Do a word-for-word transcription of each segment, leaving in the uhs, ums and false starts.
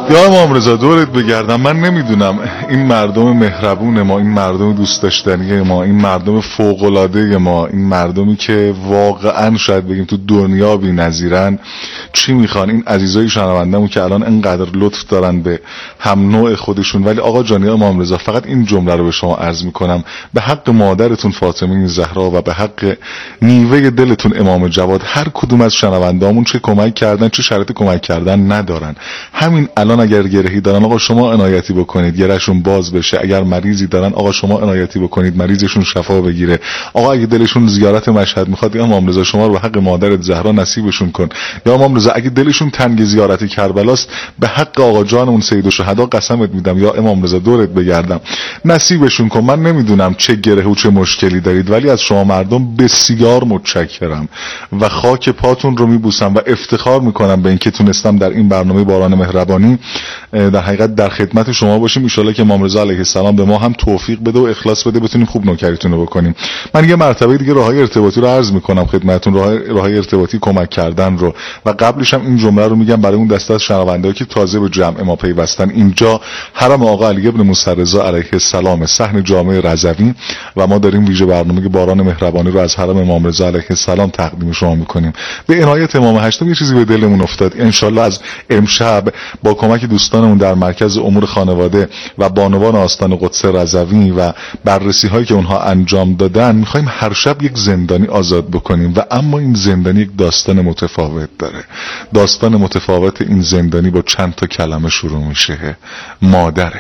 یا امام رضا دورت بگردم. من نمیدونم این مردم مهربون ما، این مردم دوست داشتنی ما، این مردم فوق‌العاده ما، این مردمی که واقعا شاید بگیم تو دنیا بی‌نظیرن، چی میخوان این عزیزای شنونده‌مون که الان انقدر لطف دارن به هم نوع خودشون. ولی آقا جان یا امام رضا فقط این جمله رو به شما عرض میکنم به حق مادرتون فاطمه زهرا و به حق نیوه دلتون امام جواد، هر کدوم از شنونده‌مون چه کمک کردن چه شرط کمک کردن ندارن. همین الان اگر گرهی دارن آقا شما عنایتی بکنید گرهشون باز بشه. اگر مریضی دارن آقا شما عنایتی بکنید مریضشون شفا بگیره. آقا اگه دلشون زیارت مشهد میخواد یا امام رضا شما رو به حق مادرت زهرا نصیبشون کن. یا امام رضا اگه دلشون تنگ زیارت کربلاست به حق آقا جانمون سید الشهدا قسمت میدم یا امام رضا دورت بگردم نصیبشون کن. من نمیدونم چه گره و چه مشکلی دارید ولی از شما مردم بسیار متشکرم و خاک پاتون رو میبوسم و افتخار میکنم به اینکه تونستم در این برنامه باران مهربانی در حقیقت در خدمت شما باشیم. ان شاءالله که امام رضا علیه السلام به ما هم توفیق بده و اخلاص بده بتونیم خوب نوکریتون رو بکنیم. من یه مرتبه دیگه راههای ارتباطی رو عرض میکنم خدمتتون، راه راههای ارتباطی کمک کردن رو، و قبلش هم این جمله رو میگم برای اون دسته از شنونده‌ها که تازه به جمع ما پیوستن. اینجا حرم آقا علی ابن موسی رضا علیه السلام، صحن جامع رضوی، و ما داریم ویژه برنامه باران مهربانی رو از حرم امام رضا علیه السلام تقدیم شما میکنیم. به عنایت امام هشتم یه چیزی به دلمون افتاد، ان شاءالله از امشب با کمک دوستانمون در مرکز امور خانواده و بانوان آستان قدس رضوی و بررسی هایی که اونها انجام دادن میخوایم هر شب یک زندانی آزاد بکنیم. و اما این زندانی یک داستان متفاوت داره. داستان متفاوت این زندانی با چند تا کلمه شروع میشه. مادره.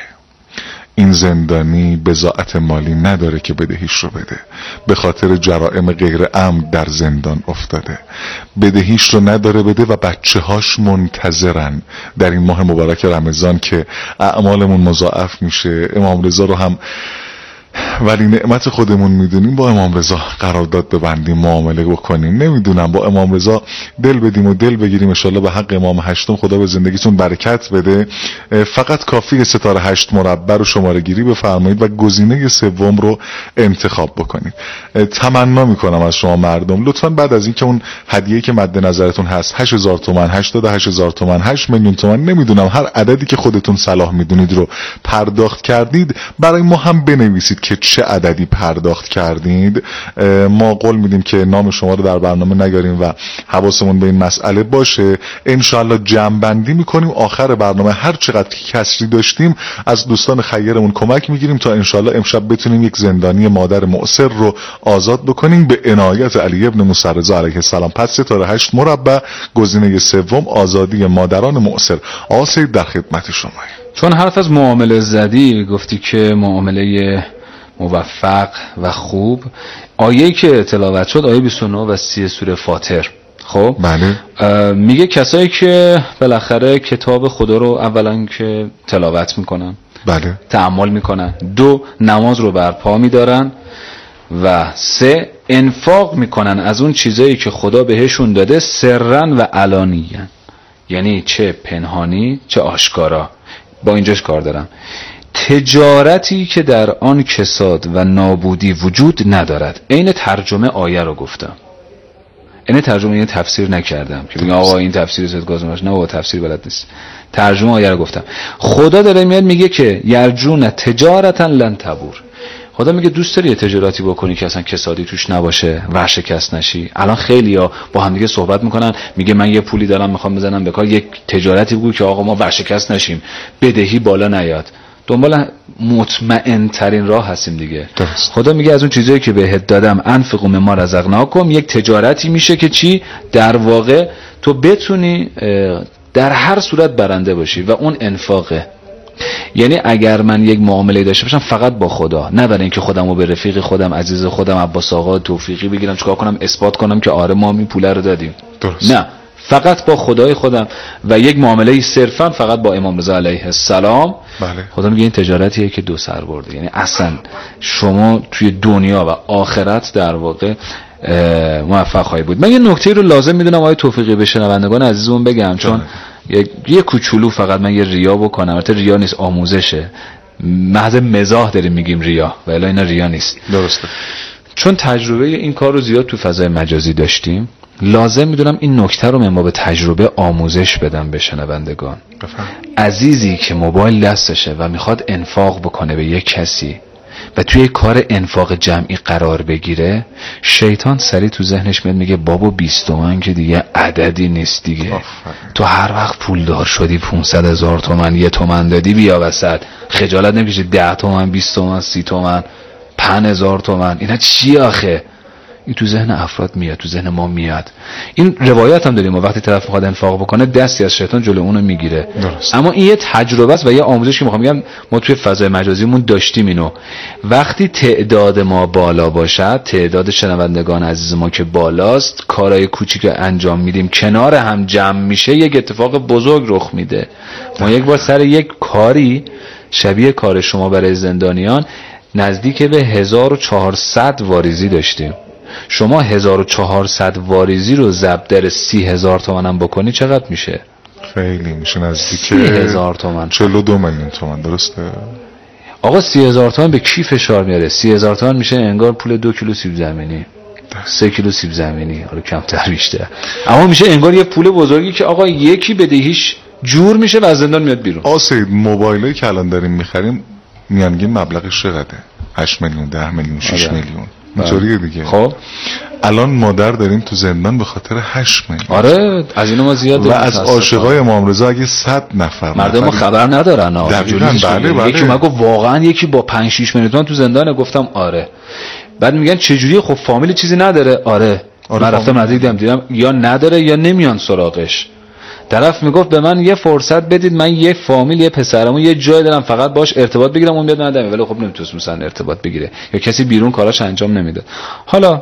این زندانی بضاعت مالی نداره که بدهیش رو بده، به خاطر جرائم غیر عمد در زندان افتاده، بدهیش رو نداره بده و بچه هاش منتظرن در این ماه مبارک رمضان که اعمالمون مضاعف میشه. امام رضا رو هم ولی نعمت خودمون میدونیم با امام رضا قرارداد ببندیم، معامله بکنیم. نمیدونم با امام رضا دل بدیم و دل بگیریم. ان شاءالله به حق امام هشتم خدا به زندگیتون برکت بده. فقط کافی ستاره هشت مربع رو شماره گیری بفرمایید و گزینه سوم رو انتخاب بکنید. تمنا میکنم از شما مردم لطفاً بعد از اینکه اون هدیه‌ای که مد نظرتون هست هشت هزار تومان، هشتاد و هشت هزار تومان، هشت میلیون تومان، نمیدونم هر عددی که خودتون صلاح میدونید رو پرداخت کردید برای ما هم بنویسید که چه عددی پرداخت کردید. ما قول میدیم که نام شما رو در برنامه نگاریم و حواسمون به این مسئله باشه. انشالله جمع بندی میکنیم آخر برنامه هر چقدر کسری داشتیم از دوستان خیرمون کمک میگیریم تا انشالله امشب بتونیم یک زندانی مادر معسر رو آزاد بکنیم به عنایت علی ابن موسی رضا علیه السلام. پس ستاره هشت مربع گزینه سوم آزادی مادران معسر. آسید در خدمت شما. چون حرف از معامله زدی گفتی که معامله موفق و خوب، آیه‌ای که تلاوت شد آیه بیست و نه و سی سوره فاطر. خب بله میگه کسایی که بالاخره کتاب خدا رو اولا که تلاوت میکنن، بله تأمل میکنن، دو نماز رو برپا میدارن و سه انفاق میکنن از اون چیزایی که خدا بهشون داده سرن و علانیاً، یعنی چه پنهانی چه آشکارا. با اینجاش کار دارم. تجارتی که در آن کساد و نابودی وجود ندارد. این ترجمه آیه رو گفتم، این ترجمه این تفسیر نکردم که بگم آقا این تفسیر زد گازماش، نه بابا تفسیر بلد نیست. ترجمه آیه رو گفتم. خدا داره میاد میگه که یرجون تجارتا لن تبور. خدا میگه دوست داری یه تجارتی بکنی که اصلا کسادی توش نباشه، ورشکست نشی. الان خیلیا با هم دیگه صحبت میکنن، میگه من یه پولی دارم میخوام بزنم به کار، یک تجارتی بگو که آقا ما ورشکست نشیم، بدهی بالا نیاد. دنبال مطمئن ترین راه هستیم دیگه. درست. خدا میگه از اون چیزایی که بهت دادم انفقوا مما رزقناکم، یک تجارتی میشه که چی؟ در واقع تو بتونی در هر صورت برنده باشی و اون انفاقه. یعنی اگر من یک معامله داشته باشم فقط با خدا، نه برای اینکه خودمو به رفیق خودم عزیز خودم عباس آقا توفیقی بگیرم چیکار کنم اثبات کنم که آره ما این پول رو دادیم. درست. نه، فقط با خدای خودم و یک معامله صرفا فقط با امام رضا علیه السلام. بله. خدا میگه این تجارتیه که دو سر برده، یعنی اصلا شما توی دنیا و آخرت در واقع موفق خواهی بود. من یه نکته رو لازم میدونم آقای توفیقی به شنوندگان عزیزمون بگم، چون یه, یه کوچولو فقط من یه ریا بکنم. البته ریا نیست، آموزشه، محض مزاح داریم میگیم ریا، ولی اینا ریا نیست. درسته. چون تجربه این کار رو زیاد تو فضای مجازی داشتیم، لازم میدونم این نکته رو من با تجربه آموزش بدم به شنوندگان. عزیزی که موبایل دستشه و میخواد انفاق بکنه به یک کسی و توی کار انفاق جمعی قرار بگیره، شیطان سریع تو ذهنش میاد میگه بابا بیست تومن که دیگه عددی نیست دیگه، تو هر وقت پولدار شدی پونصد هزار تومن یه تومن دادی بیا وسط، خجالت نمیکشی ده تومن بیست تومن سی تومن پنج هزار تومن، اینا چی آخه؟ این تو ذهن افراد میاد، تو ذهن ما میاد. این روایت هم داریم، وقتی طرف میخواد انفاق بکنه دستی از شیطان جلو اونو میگیره. اما این یه تجربه است و یه آموزش که میخوام بگم ما توی فضای مجازیمون داشتیم اینو. وقتی تعداد ما بالا باشد، تعداد شنوندگان عزیز ما که بالاست، کارهای کوچیک انجام میدیم کنار هم جمع میشه، یک اتفاق بزرگ رخ میده. ما یک بار سر یک کاری شبیه کار شما برای زندانیان نزدیک به هزار و چهارصد واریزی داشتیم. شما هزار و چهارصد واریزی رو ضرب در سی هزار تومن هم بکنی چقدر میشه؟ خیلی میشه نزدیک سی هزار تومن، چهل و دو میلیون تومن. درسته آقا؟ سی هزار تومن به کی فشار میاره؟ سی هزار تومن میشه انگار پول دو کیلو سیب زمینی، سه کیلو سیب زمینی، حالا کمتر بیشتر، اما میشه انگار یه پول بزرگی که آقا یکی بدهیش جور میشه و از زندان میاد بیرون. آسید موبایلی که الان داریم میخریم میانگین مبلغش چقدره؟ هشت میلیون، ده میلیون، شش میلیون، اینطوریه دیگه. خب الان مادر داریم تو زندان به خاطر هشت میلیون. آره از اینو ما زیاد و از عاشقای امام رضا اگه صد نفر مردم ما خبر ندارن. دقیقاً بله بله. یکی مگه واقعا یکی با پنج شش میلیون تومان تو زندانه؟ گفتم آره. بعد میگن چه جوری؟ خب فامیل چیزی نداره؟ آره, آره من رفتم نزدیک دیدم دیدم یا نداره یا نمیان سراغش. طرف میگفت به من یه فرصت بدید، من یه فامیل یه پسرمو یه جای دارم فقط باش ارتباط بگیرم، اون بیاد ندم، ولی خب نمیتونست مثلا ارتباط بگیره یا کسی بیرون کاراش انجام نمیده. حالا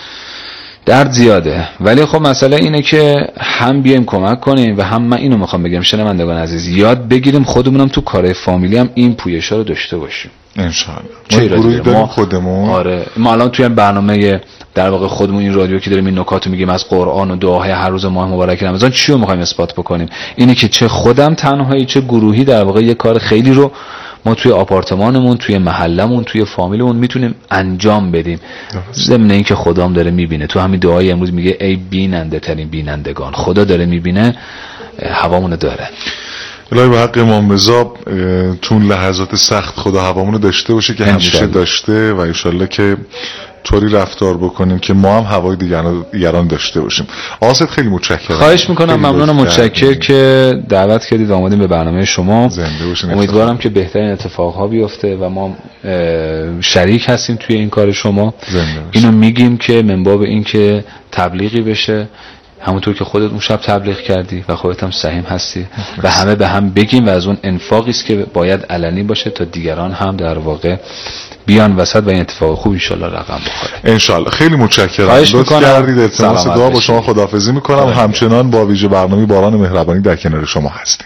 درد زیاده، ولی خب مسئله اینه که هم بیایم کمک کنیم و هم من اینو میخوام بگم شنوندگان عزیز یاد بگیریم خودمونم تو کارهای فامیلی هم این پویشا رو داشته باشیم ان شاء الله. ما گروهی داریم خودمون. آره ما الان توی برنامه در واقع خودمون این رادیو که داریم این نکاتو میگیم از قرآن و دعاهای هر روز ماه مبارک رمضان، چی رو میخوایم اثبات بکنیم؟ اینه که چه خودم تنهایی چه گروهی در واقع یه کار خیلی رو ما توی آپارتمانمون، توی محلمون، توی فامیلمون میتونیم انجام بدیم. ضمن این که خدام داره میبینه. تو همین دعای امروز میگه ای بیننده ترین بینندگان، خدا داره میبینه، هوامونو داره. الهی به حق امام رضا تو لحظات سخت خدا هوامونو داشته باشه که همیشه داشته و انشالله که طوری رفتار بکنیم که ما هم هوای دیگران داشته باشیم. آسد خیلی متشکرم. خواهش میکنم، ممنونم، متشکر که دعوت کردید و اومدیم به برنامه شما. زنده باشین. امیدوارم که بهترین اتفاقها بیفته و ما شریک هستیم توی این کار شما. اینو میگیم که من باب این که تبلیغی بشه، همونطور که خودت اون شب تبلیغ کردی و خودت هم سهیم هستی و همه به هم بگیم و از اون انفاقی است که باید علنی باشه تا دیگران هم در واقع بیان وسط و این اتفاق خوب ان شاء الله رقم بخوره. ان شاء الله. خیلی متشکرم. لطف کردید. التماس دعا با شما خداحافظی میکنم. همچنان با ویژه برنامه باران مهربانی در کنار شما هستیم.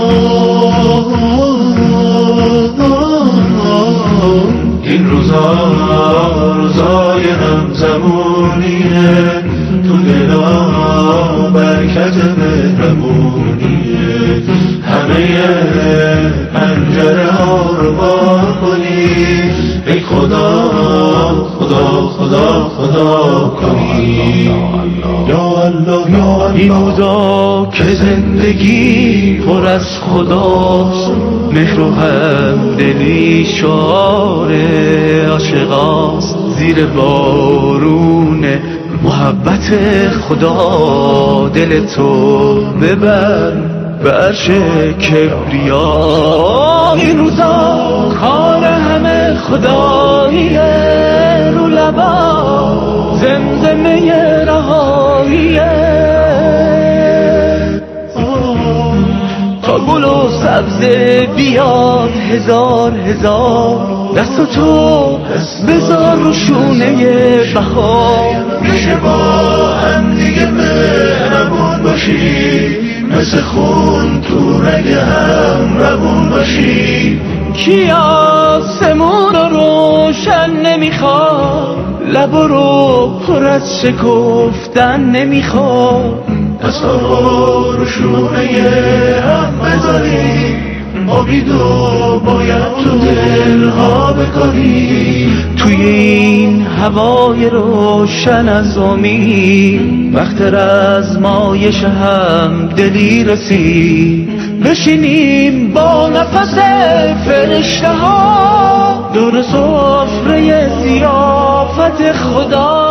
این روزا روزای همزمونیه، تو دلا برکت مهربونیه، همه پنجره ها رو باز کنی، ای خدا خدا خدا خدا کنی. یا الله یا الله. این روزا که زندگی پر از خداست، مهر و همدلی شعار عاشقاست، زیر بارون محبت خدا دل تو ببر به عرش کبریا. این روزا کار همه خداییه، رو لبا زمزمه رهاییه، تا گل و سبزه بیاد هزار هزار، دست تو بذار رو شونه بهار. میشه با هم دیگه مهربون باشی، مثل خون تو رگ هم روون باشی. کی آسمون رو روشن نمیخواد، لب رو پر از شکفتن نمیخواد، دستا رو رو شونه هم بذاری، امیدو باید تو دلها بکاری. توی این هوای روشن از امید وقت رزمایش هم دلی رسید، بشینیم با نفس فرشته ها دور سفره ضیافت خدا.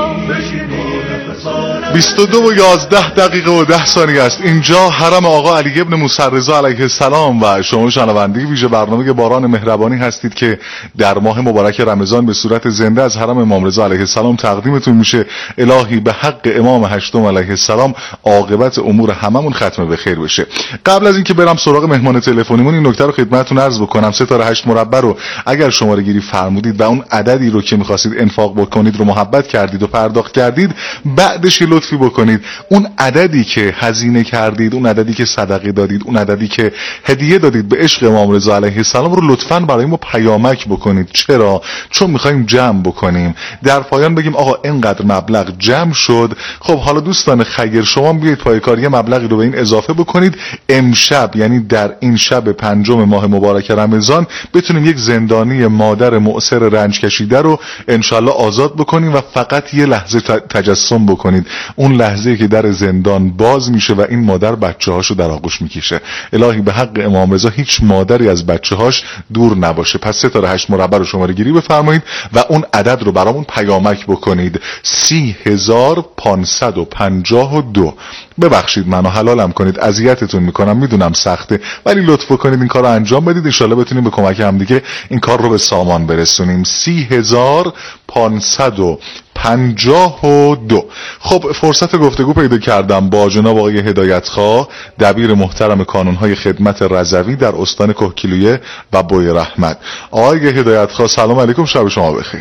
بیست و دو و یازده دقیقه و ده ثانیه است. اینجا حرم آقا علی ابن موسی رضا علیه السلام و شما شنونده ویژه برنامه باران مهربانی هستید که در ماه مبارک رمضان به صورت زنده از حرم امام رضا علیه السلام تقدیمتون میشه. الهی به حق امام هشتم علیه السلام عاقبت امور هممون ختم به خیر بشه. قبل از اینکه برم سراغ مهمان تلفنیمون این نکته رو خدمتتون عرض بکنم، ستاره هشت مربع رو اگر شماره گیری فرمودید و اون عددی رو که می‌خواستید انفاق بکنید رو محبت کردید و پرداخت کردید، بعدش لطفی بکنید اون عددی که هزینه کردید، اون عددی که صدقه دادید، اون عددی که هدیه دادید به عشق امام رضا علیه السلام رو لطفاً برای ما پیامک بکنید. چرا؟ چون می‌خوایم جمع بکنیم، در پایان بگیم آقا اینقدر مبلغ جمع شد. خب حالا دوستان خیر شما بیایید پای کار یه مبلغی رو به این اضافه بکنید، امشب یعنی در این شب پنجم ماه مبارک رمضان بتونیم یک زندانی مادر معسر رنج کشیده رو انشالله آزاد بکنیم و فقط یه لحظه تجسم بکنید اون لحظه که در زندان باز میشه و این مادر بچه‌هاشو در آغوش میکشه. الهی به حق امام رضا هیچ مادری از بچه‌هاش دور نباشه. پس ستاره هشت مربع رو شماره گیری بفرمایید و اون عدد رو برامون پیامک بکنید. سی هزار پانصد و پنجاه و دو. ببخشید منو حلالم کنید، اذیتتون میکنم، میدونم سخته، ولی لطف کنید این کار رو انجام بدید، انشالله بتونیم به کمک هم دیگه این کار رو به سامان برسونیم. سی هزار پانصد و پنجاه و دو. خب فرصت گفتگو پیدا کردم با جناب آقای هدایتخواه، دبیر محترم کانونهای خدمت رضوی در استان کهگیلویه و بوی رحمت. آقای هدایتخواه سلام علیکم، شب شما بخیر.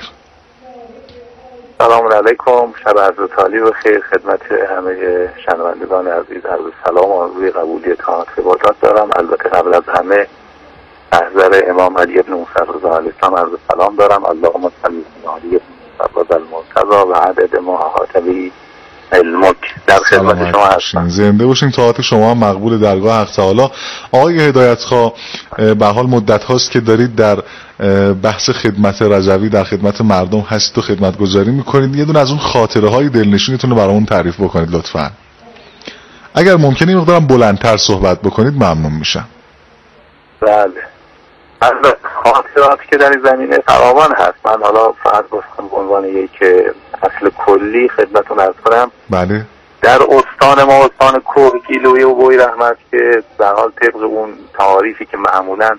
سلام علیکم، شب عرض تالی و خیر خدمت همه شنوندگان عزیز. عرض سلام و آرزوی قبولی طاعت عبادات دارم. البته قبل از همه محضر امام علی ابن موسی رضا علیه السلام عرض سلام دارم. اللهم صل علی ابن المرتضی و عدد ما احاط به علمک. در خدمت شما هستم. زنده باشین، طاعت شما هم مقبول درگاه حق تعالی. آقای هدایتخواه به حال مدت هاست که دارید در بحث خدمت رضوی در خدمت مردم هستید و خدمت گذاری میکنید. یه دونه از اون خاطره های دلنشینتون رو برامون تعریف بکنید لطفا. اگر ممکنه یه مقدارم بلندتر صحبت بکنید ممنون میشم. بله، البته خاطراتی که در این زمینه فراوان هست. من حالا فقط گفتم به عنوان یک اصل کلی خدمتتون عرض کنم. بله. در استان ما، استان کهگیلویه و بوی رحمت، که در حال طبق اون تعاریفی که معمولاً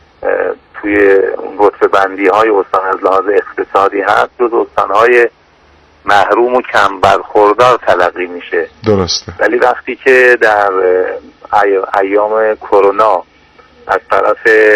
توی اون رتبه بندی های استان از لحاظ اقتصادی هست، جز استان های محروم و کم برخوردار تلقی میشه. درسته. ولی وقتی که در ایام کرونا از طرف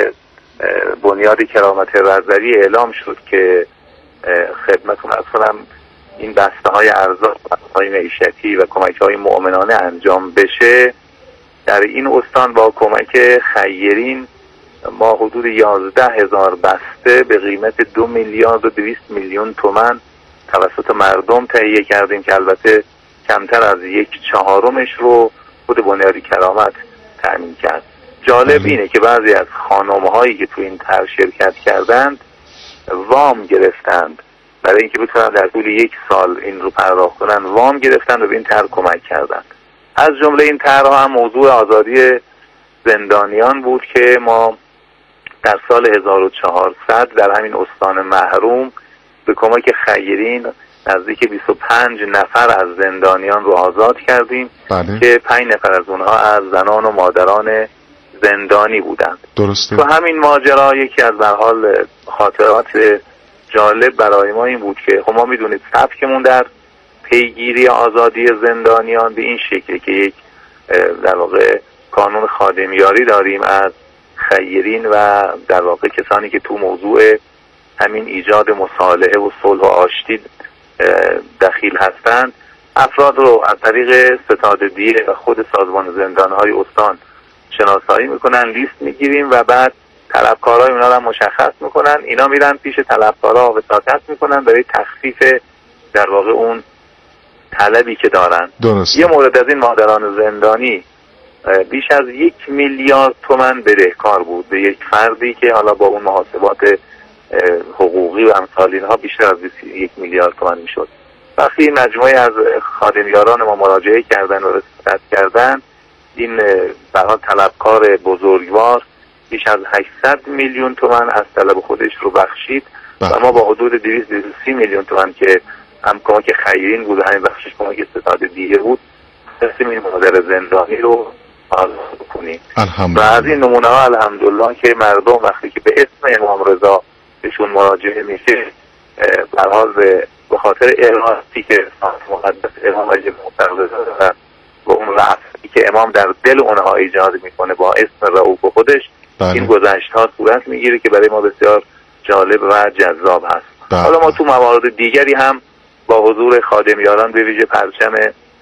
بنیاد کرامت رضوی اعلام شد که خدمتون از کنم این بسته های ارزاق، بسته های معیشتی و کمک های مؤمنانه انجام بشه، در این استان با کمک خیرین ما حدود یازده هزار بسته به قیمت دو میلیارد و دویست میلیون تومان توسط مردم تهیه کردیم که البته کمتر از یک چهارمش رو خود بنیاد کرامت تأمین کرد. جالب اینه که بعضی از خانم‌هایی که تو این طرح شرکت کردند وام گرفتند برای اینکه بتونن در طول یک سال این رو پرداخت کنن، وام گرفتند و به این طرح کمک کردند. از جمله این طرح هم موضوع آزادی زندانیان بود که ما در سال هزار و چهارصد در همین استان محروم به کمک خیرین نزدیک بیست و پنج نفر از زندانیان رو آزاد کردیم. بله. که پنج نفر از اونها از زنان و مادران زندانی بودند. درسته. تو همین ماجرا یکی از در حال خاطرات جالب برای ما این بود که خب ما میدونید سبکمون در پیگیری آزادی زندانیان به این شکل که یک در واقع کانون خادمیاری داریم از خیرین و در واقع کسانی که تو موضوع همین ایجاد مصالحه و صلح و آشتی دخیل هستند، افراد رو از طریق ستاد دیه و خود سازمان زندانهای استان شناسایی میکنن، لیست میگیریم و بعد طلبکارای اونا رو مشخص میکنن. اینا میرن پیش طلبکارا وساطت میکنن برای تخفیف در واقع اون طلبی که دارن. درسته. یه مورد از این مادران زندانی بیش از یک میلیارد تومان بدهکار بود به یک فردی که حالا با اون محاسبات حقوقی و امثال اینها بیشتر از یک میلیارد تومان میشد. وقتی مجموعه از خادمیاران ما مراجعه کردن و رسالت کردن، این برای طلبکار بزرگوار بیش از هشتصد میلیون تومان از طلب خودش رو بخشید و ما با حدود دویست و سی میلیون تومان که هم کمک خیرین بود و همین بخشش کمک ستاد دیگه بود تصمیم این مادر زندانی رو آزاد بکنیم. و از این نمونه ها الحمدلله که مردم وقتی که به اسم امام رضا بهشون مراجعه میشه برحال به خاطر ارادتی که مقدس امام وجه مقدس و با اون رفتی که امام در دل اونها ایجاد میکنه با اسم رؤوف خودش بله. این گذشت ها صورت میگیره که برای ما بسیار جالب و جذاب هست. بله. حالا ما تو موارد دیگری هم با حضور خادمیاران به ویژه پرچم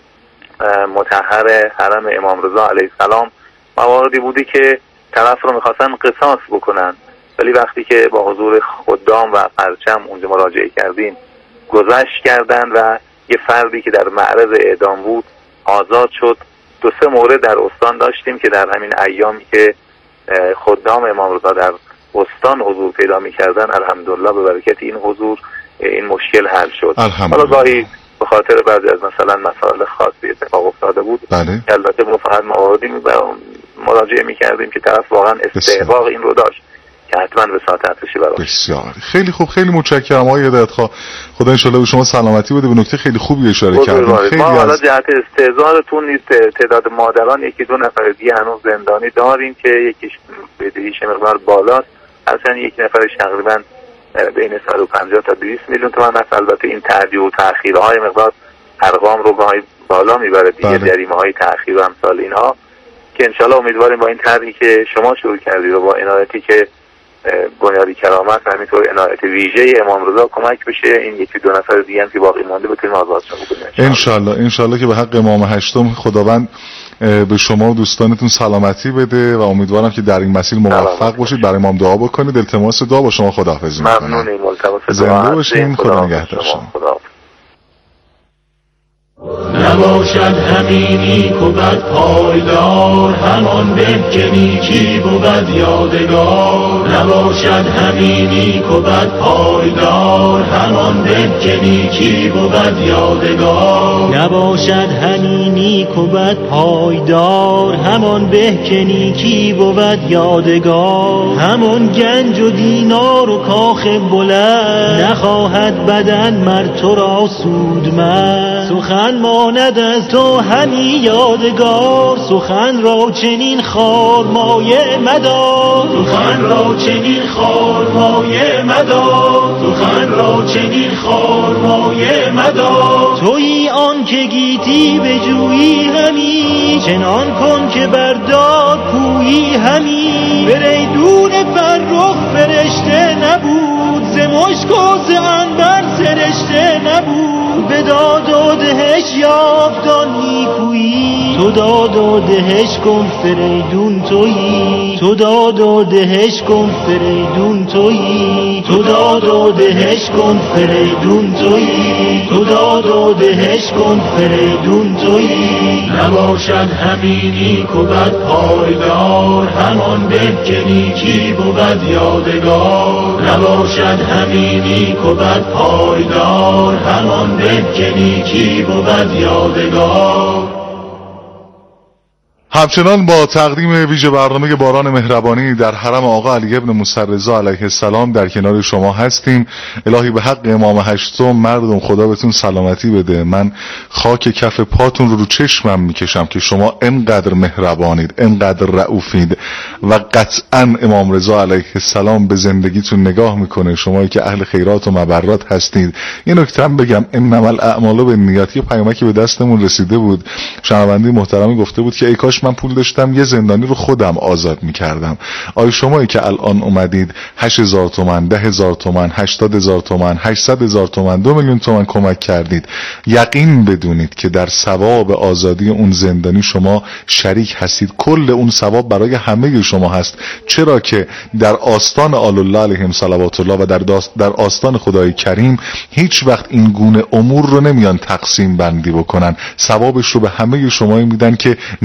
مطهر حرم امام رضا علیه السلام مواردی بودی که طرف رو میخواستن قصاص بکنن، ولی وقتی که با حضور خدام و پرچم اونجا مراجعه کردیم گذشت کردن و یه فردی که در معرض اعدام بود آزاد شد. دو سه مورد در استان داشتیم که در همین ایامی که خدام امام رضا در استان حضور پیدا میکردن الحمدلله به برکت این حضور این مشکل حل شد. حالا گاهی به خاطر بعضی از مثلا مسائل خاصی اتفاق افتاده بود بله. که البته ما فقط مواردی مراجعه میکردیم که طرف واقعا استحقاق این رو داشت که حتما وساطت بشه براش. بسیار خیلی خوب، خیلی متشکرم آقای هدایت‌خواه، خدا ان شاءالله به شما سلامتی بده. به نکته خیلی خوبی اشاره کردید. خیلی ما حالا از... جهت استعزارتون تعداد مادران یکی دو نفر دیگه هنوز زندانی داریم که یکیش بدهیش مقدار بالاست، اصلا یک نفرش تقریبا بین صد و پنجاه تا دویست میلیون تومان است. البته این تعدیه و تأخیرهای مقدار ارقام رو گاهی بالا میبره دیگه، جریمه‌های تأخیر و امثال اینها که انشالله امیدواریم با این طرحی که شما شروع کردید و با عنایتی که بنیادی کرامت همینطور عنایت ویژه امام رضا کمک بشه این یکی دو نفر دیگه هم که باقی مانده بتونیم آزادشون بکنیم انشالله. انشالله که به حق امام هشتم خداوند به شما و دوستانتون سلامتی بده و امیدوارم که در این مسیر موفق باشید. برای ما دعا بکنید. التماس دعا با شما خداحافظی می‌کنم. ممنونیم. ملتمس زنده باشین. خدا نگهدار شما. نباشد همین نیک و بد پایدار، همان به که نیکی بود یادگار. نباشد همین نیک و بد پایدار، همان به که نیکی بود یادگار. نباشد همین نیک و بد پایدار، همان به که نیکی بود یادگار. همان گنج و دینار و کاخ بلند، نخواهد بدن مر تو را سودمند. سخن ماند از تو همی یادگار، سخن را چنین خار مایه مدار. سخن را چنین خار مایه مدار، سخن را چنین خار مایه مدار. تویی آن که گیتی به جویی همی، چنان کن که برداد پویی همی. بریدون فرخ فرشته نبود، ز مشک و ز عنبر سرشته نبود. به داد و دهش یافتان نیکویی، تو داد و دهش کن فریدون تویی. تو داد و دهش کن فریدون تویی. تو داد و دهش کن فریدون تویی. تو داد و دهش کن فریدون تویی. نباشد همین نیک و بد پایدار، همان به که نیکی بود یادگار. نباشد همین نیک و بد پایدار، همان به که نیکی بود یادگار. همچنان با تقدیم ویژه برنامه باران مهربانی در حرم آقا علی ابن موسی رضا علیه السلام در کنار شما هستیم. الهی به حق امام هشتم مردم خدا بهتون سلامتی بده. من خاک کف پاتون رو رو چشمم میکشم که شما انقدر مهربانید، انقدر رؤوفید و قطعا امام رضا علیه السلام به زندگیتون نگاه میکنه. شمایی که اهل خیرات و مبرات هستید. این نکته هم بگم انما الاعمال بالنیات، یه پیامکی به دستمون رسیده بود، شنونده محترمی گفته بود که ای کاش من پول داشتم یه زندانی رو خودم آزاد میکردم. آیا شمایی که الان اومدید هشت هزار تومان، ده هزار تومان، هشتاد هزار تومان، هشتصد هزار تومان، دو میلیون تومان کمک کردید، یقین بدونید که در ثواب آزادی اون زندانی شما شریک هستید. کل اون ثواب برای همه شما هست، چرا که در آستان آل الله علیهم صلوات الله و در, در آستان خدای کریم هیچ وقت این گونه امور رو نمیان تقسیم بندی بکنن. ثوابش رو به همه شما میدن که نیت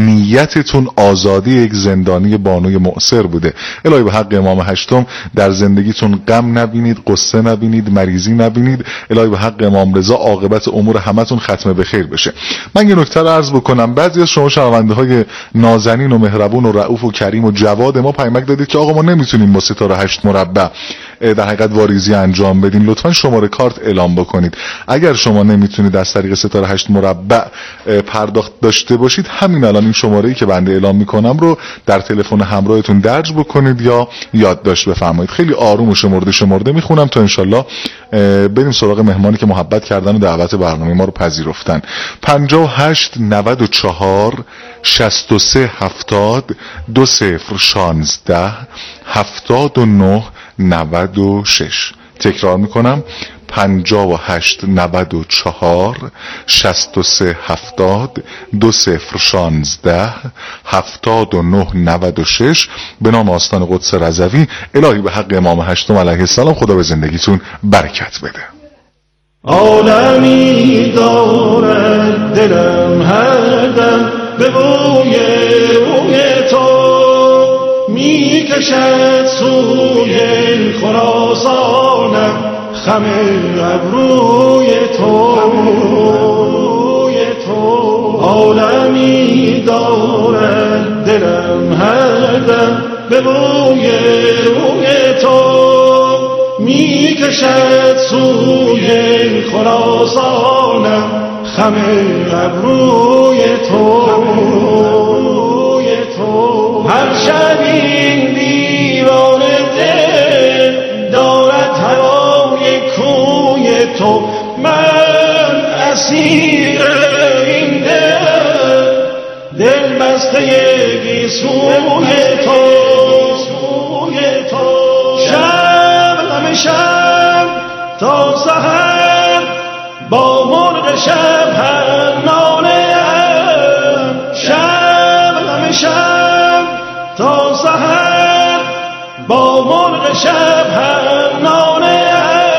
نیتتون آزادی یک زندانی بانوی معسر بوده. الهی به حق امام هشتم در زندگیتون غم نبینید، قصه نبینید، مریضی نبینید. الهی به حق امام رضا عاقبت امور همتون ختم به خیر بشه. من یه نکته رو عرض بکنم، بعضی از شما شنونده های نازنین و مهربون و رؤوف و کریم و جواد ما پیامک دادید که آقا ما نمیتونیم با ستاره هشت مربع در حقیقت واریزی انجام بدین، لطفا شماره کارت اعلام بکنید. اگر شما نمیتونید از طریق ستاره هشت مربع پرداخت داشته باشید، همین الان این شماره‌ای که بنده اعلام میکنم رو در تلفن همراهتون درج بکنید یا یادداشت بفرمایید. خیلی آروم و شمرده شمرده میخونم تا انشالله بریم سراغ مهمانی که محبت کردن و دعوت برنامه ما رو پذیرفتن. پنجاه و هشت نود و چهار شصت و سه هفتاد دو صفر شانزده هفتاد و نه نود و شش. تکرار میکنم، پنجاه و هشت نود و چهار شصت و سه هفتاد دو صفر شانزده هفتاد و نه نود و شش. به نام آستان قدس رضوی. الهی به حق امام هشتم علیه السلام خدا به زندگیتون برکت بده. عالمی دارد دلم هر دم به بوی بوی تو می کشد سوی خراسانم خم ابروی تو عالمی دارد دلم هر دم به بوی بوی تو می کشد سوی خراسانم خم ابروی تو هر شب این دیوان دل دارد هوای کوی تو من اسیر این دل دل بسته گیسوی تو شب غم شب تا سحر با مرغ شب هر ناله شب غم شب تا سحر با مرغ شب هر ناله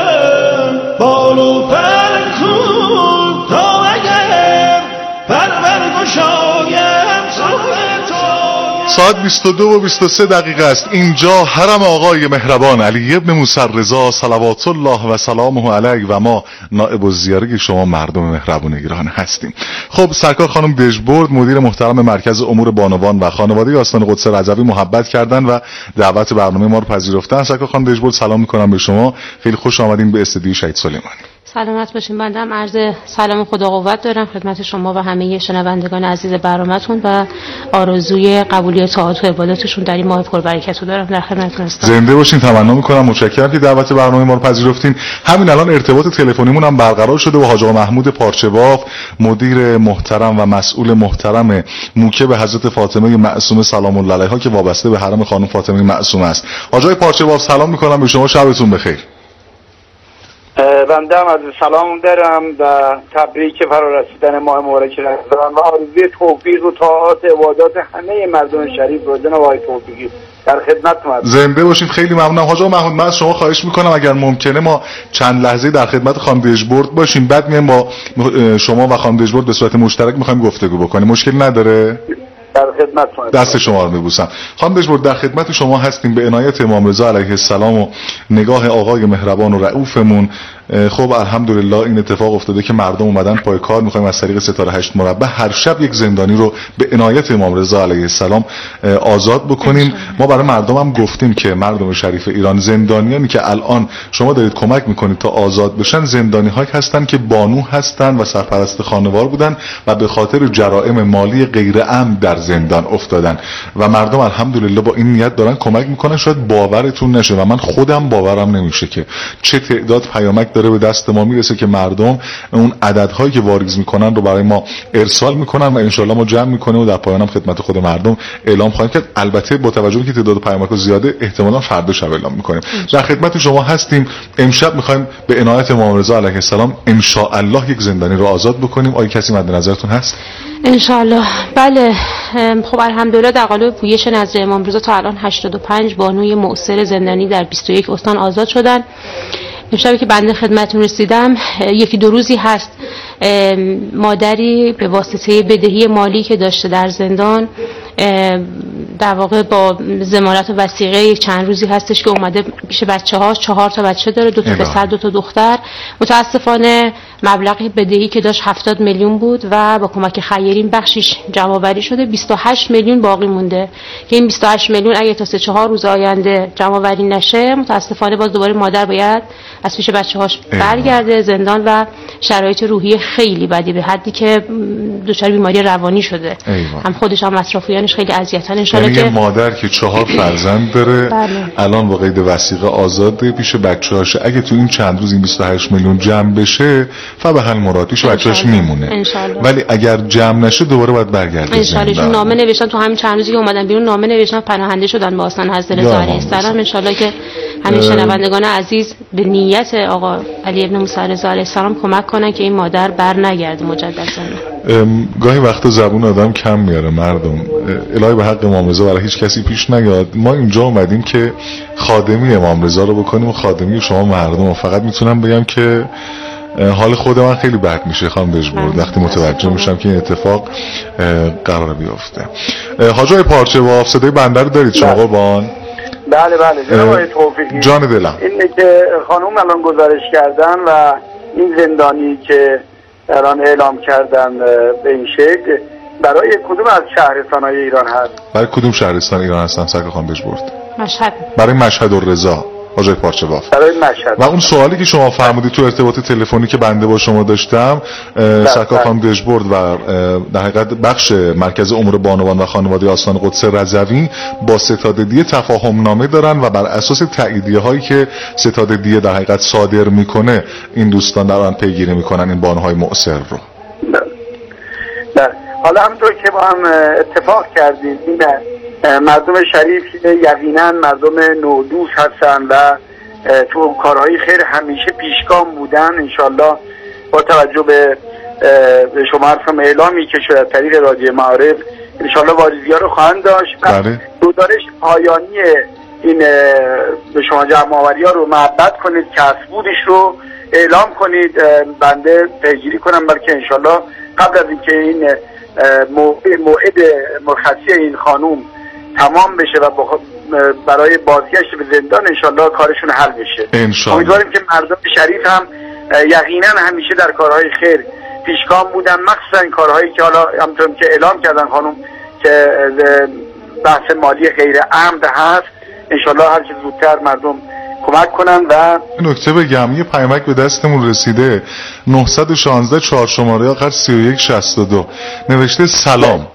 بالو پر کن تا اگر پرور گشایم سوی تو. ساعت بیست و دو و بیست و سه دقیقه است. اینجا حرم آقای مهربان علی ابن موسی رضا صلوات الله و سلامه علیه و ما نائب الزیاره شما مردم مهربون ایران هستیم. خب سرکار خانم دژبرد مدیر محترم مرکز امور بانوان و خانواده آستان قدس رضوی محبت کردن و دعوت برنامه ما رو پذیرفتن. سرکار خانم دژبرد سلام میکنم به شما، خیلی خوش آمدین به استودیو شهید سلیمانی. سلامت باشین. بنده هم عرض سلام خدا قوت دارم خدمت شما و همه شنوندگان عزیز برنامه‌تون و آرزوی قبولی طاعات و عباداتشون در این ماه پربرکت رو دارم. در خدمتتون هستم. زنده باشین. تمنا میکنم. متشکرم که دعوت برنامه ما رو پذیرفتین. همین الان ارتباط تلفنیمون هم برقرار شده با حاج آقا محمود پارچه‌باف، مدیر محترم و مسئول محترم موکب حضرت فاطمه معصومه سلام الله علیها که وابسته به حرم خانم فاطمه معصومه است. حاج آقا پارچه‌باف سلام میکنم به شما، شبتون بخیر. بنده هم از سلام دارم و تبریک فرارسیدن ماه مبارک رمضان و آرزوی توفیق و طاعات عبادات همه مردم شریف رو جناب آقای توفیقی در خدمتتون هستم. زنده باشین. خیلی ممنونم. حاج آقا محمود من از شما خواهش میکنم اگر ممکنه ما چند لحظه در خدمت خانم دژبرد باشیم، بعد میایم با شما و خانم دژبرد به صورت مشترک میخوایم گفتگو بکنیم. مشکل نداره؟ در خدمتتون. دست شما رو میبوسم. خانم دژبرد در خدمت شما هستیم. به عنایت امام رضا علیه السلام و نگاه آقای مهربان و رؤوفمون خب الحمدلله این اتفاق افتاده که مردم اومدن پای کار. میخوایم از طریق ستاره هشت مربع هر شب یک زندانی رو به عنایت امام رضا علیه السلام آزاد بکنیم. ما برای مردم هم گفتیم که مردم شریف ایران، زندانیانی که الان شما دارید کمک میکنید تا آزاد بشن، زندانی هایی هستن که بانو هستن و سرپرست خانوار بودن و به خاطر جرائم مالی غیر عمد در زندان افتادن و مردم الحمدلله با این نیت دارن کمک میکنن. شاید باورتون نشه و من خودم باورم نمیشه که چه تعداد پیامک داره به دست ما میرسه که مردم اون عددهایی که واریز میکنن رو برای ما ارسال میکنن و انشالله ما جمع میکنیم و در پایان هم خدمت خود مردم اعلام خواهیم کرد. البته با توجه که تعداد پیامک زیاده احتمالاً فردا شب اعلام میکنیم. در خدمت شما هستیم. امشب میخوایم به عنایت امام رضا علیه السلام ان شاء الله یک زندانی رو آزاد بکنیم. آیا کسی مد نظرتون هست؟ ان شاء الله. بله. خب الحمدلله در قالب پویش نظر امام رضا تا الان هشتاد و پنج بانوی معسر زندانی در بیست و یک استان آزاد شدن. امشبی که بنده خدمتتون رسیدم یکی دو روزی هست مادری به واسطه بدهی مالی که داشته در زندان در واقع با ضمانت و وثیقه یک چند روزی هستش که اومده پیش بچه ها، چهار تا بچه داره، دو تا پسر دو تا دختر. متاسفانه مبلغ بدهی که داشت هفتاد میلیون بود و با کمک خیرین بخشیش جمع‌آوری شده، بیست و هشت میلیون باقی مونده که این بیست و هشت میلیون اگه تا سه چهار روز آینده جمع‌آوری نشه متاسفانه باز دوباره مادر باید از پیش بچه‌هاش برگرده زندان و شرایط روحی خیلی بدی به حدی که دچار بیماری روانی شده. ایوان. هم خودش هم اطرافیانش خیلی اذیتن. ان شاءالله که مادر که چهار فرزند داره بله. الان با قید وثیقه آزاده پیش بچه‌هاش، اگه تو این چند روز این بیست و هشت میلیون جمع بشه فبحال مراد پیش بچه‌هاش میمونه، ولی اگر جمع نشه دوباره باید برگرده. ان شاءالله نامه نوشتن تو همین چند روزی که اومدن بیرون، نامه نوشتن پناهنده شدن با آستان حضرت رضا علیه السلام. ان شاءالله که همین شنوندگان عزیز به نیت آقا علی ابن موسی رضا علیه السلام کمک کنن که این مادر برنگرده مجددا. گاهی وقتا زبون آدم کم میاره مردم، الهی به حق امام رضا برای هیچ کسی پیش نیاد. ما اینجا اومدیم که خادمی امام رضا رو بکنیم و خادمی شما مردم. فقط میتونم بگم که حال خود من خیلی بد میشه خانم دژبرد وقتی متوجه میشم که این اتفاق قرار بیفته. حاجای پارچه و صدای بنده رو دارید شما قربان؟ بله بله جناب آقای توفیقی، جان دلم. اینه که خانم الان گزارش کردن و این زندانی که الان اعلام کردن به این شکل برای کدوم از شهرستان‌های ایران هست؟ برای کدوم شهرستان ایران هستن سرکار خانم دژبرد؟ مشهد. برای مشهد الرضا حاجای پارچه باف. برای مشهد. و اون سوالی که شما فرمودید تو ارتباط تلفنی که بنده با شما داشتم، سرکار خانم دژبرد و در حقیقت بخش مرکز امور بانوان و خانواده آستان قدس رضوی با ستاد دیه تفاهم نامه دارن و بر اساس تاییدیه هایی که ستاد دیه در حقیقت صادر میکنه این دوستان دارن پیگیری میکنن این بانوهای مؤثر رو. نه حالا همونطور که با هم اتفاق کردیم این مردم شریف یقینا مردم نودوست هستن و تو کارهای خیر همیشه پیشگام بودن. انشالله با توجه به شما عرفم اعلامی که شده از طریق رادیو معارف انشالله واریزی ها رو خواهند داشت. بله. گزارش پایانی این به شما جمع آوری ها رو محبت کنید که اسبودش رو اعلام کنید، بنده پیگیری کنم، بلکه انشالله قبل از اینکه این موعد مرخصی این خانوم تمام بشه و برای بازگشت به زندان انشالله کارشون حل بشه. امیدواریم که مردم شریف هم یقینا همیشه در کارهای خیر پیشگام بودن، مخصوصا این کارهایی که حالا همونطور که اعلام کردن خانوم که بحث مالی غیر عمد هست، انشالله هر چه زودتر مردم کمک کنن. و نکته بگم یه پیامک به دستمون رسیده نه یک شش چهار شماره آخر سی و یک شصت و دو نوشته سلام،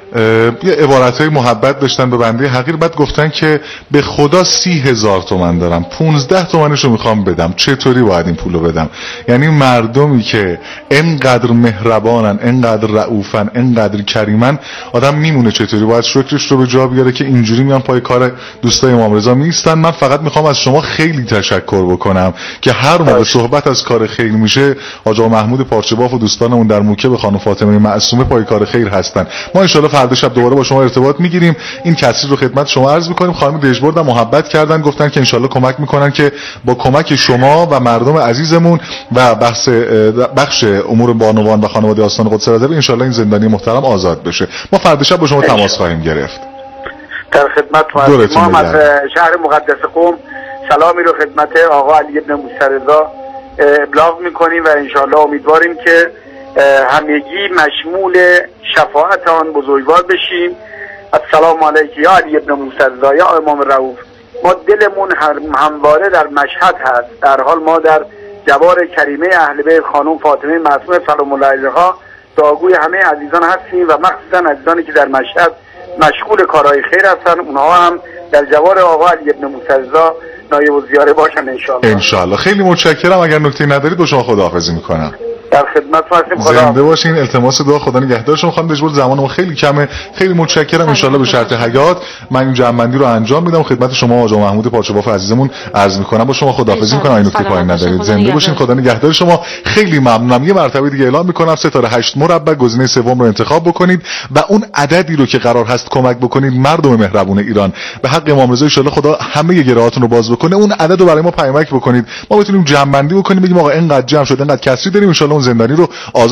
یه عبارتهای محبت داشتن به بنده حقیر، بعد گفتن که به خدا سی هزار تومن دارم، پونزده تومنشو میخوام بدم، چطوری باید این پولو بدم؟ یعنی مردمی که انقدر مهربانن، انقدر رؤوفن، انقدر کریمن، آدم میمونه چطوری باید شکرش رو به جا بیاره که اینجوری میان پای کار دوستای امام رضا میستن. من فقط میخوام از شما خیلی تشکر بکنم که هر موقع صحبت از کار خیر میشه حاج آقا محمود پارچه‌باف و دوستانمون در موکب خانم فاطمه معصومه پای کار خیر هستن. ما ان شاءالله فردا شب دوباره با شما ارتباط میگیریم. این کسری رو خدمت شما عرض میکنیم. خانم دژبرد هم محبت کردن، گفتن که انشالله کمک میکنن که با کمک شما و مردم عزیزمون و بخش بخش امور بانوان و خانواده آستان قدس رضوی انشالله این زندانی محترم آزاد بشه. ما فردا شب با شما تماس خواهیم گرفت. در خدمت ما از شهر مقدس قم سلامی رو خدمت آقا علی ابن موسی رضا ابلاغ میکنیم و انشالله امیدواریم که همگی مشمول شفاعت آن بزرگوار بشیم. السلام علیکم یا علی ابن موسی رضا یا امام رؤوف. ما دلمون همواره در مشهد هست، در حال ما در جوار کریمه اهل بیت خانم فاطمه معصومه سلام الله علیها دعاگوی همه عزیزان هستیم و مخصوصا عزیزانی که در مشهد مشغول کارهای خیر هستن، اونها هم در جوار آقا علی ابن موسی رضا نایب الزیاره باشن ان شاء الله. ان شاء الله. خیلی متشکرم. اگر نکته ندارید با شما خداحافظی میکنم. در خدمتتون هستیم. خدا زنده باشین. التماس دعا، خدا نگهدار شما. خانم دژبر زمانم خیلی کمه، خیلی متشکرم. ان شاءالله به شرط حیات من این جمع‌بندی رو انجام میدم. خدمت شما آقا محمود پارچه‌باف عزیزمون عرض می‌کنم. با شما خداحافظی می‌کنم. این نکته پایین ندارید. زنده باشین. خدا نگهدار شما. خیلی ممنونم. یه مرتبه دیگه اعلام می‌کنم ستاره هشت مربع گزینه سوم رو انتخاب بکنید و اون عددی رو که قرار هست کمک بکنید مردم مهربون ایران به حق امام رضا ان شاءالله خدا همه گرهاتون رو باز بکنه، اون عدد رو برای ما پیامک بکنید، ما بتونیم جمع بندی بکنیم، بگیم آقا اینقدر جمع شد، اینقدر کسری داریم، ان شاءالله اون زندانی رو